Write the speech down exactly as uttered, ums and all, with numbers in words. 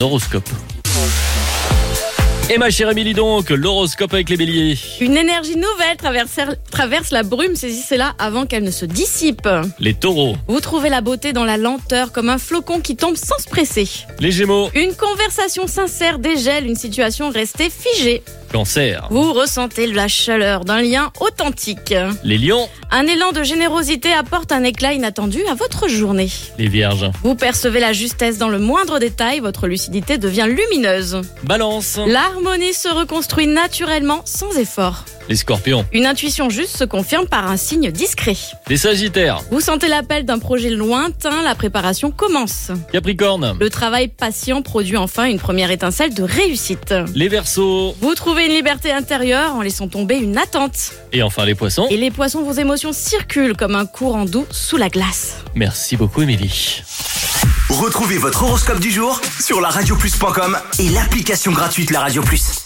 Horoscope. Et ma chère Émilie donc, l'horoscope avec les béliers. Une énergie nouvelle traverse, traverse la brume, saisissez-la avant qu'elle ne se dissipe. Les taureaux. Vous trouvez la beauté dans la lenteur, comme un flocon qui tombe sans se presser. Les gémeaux. Une conversation sincère dégèle une situation restée figée. Cancer. Vous ressentez la chaleur d'un lien authentique. Les lions. Un élan de générosité apporte un éclat inattendu à votre journée. Les vierges. Vous percevez la justesse dans le moindre détail, votre lucidité devient lumineuse. Balance. L'harmonie se reconstruit naturellement sans effort. Les scorpions. Une intuition juste se confirme par un signe discret. Les sagittaires. Vous sentez l'appel d'un projet lointain, la préparation commence. Capricorne. Le travail patient produit enfin une première étincelle de réussite. Les verseaux. Vous trouvez une liberté intérieure en laissant tomber une attente. Et enfin les poissons. Et les poissons, vos émotions circulent comme un courant doux sous la glace. Merci beaucoup Émilie. Retrouvez votre horoscope du jour sur la radio plus point com et l'application gratuite La Radio Plus.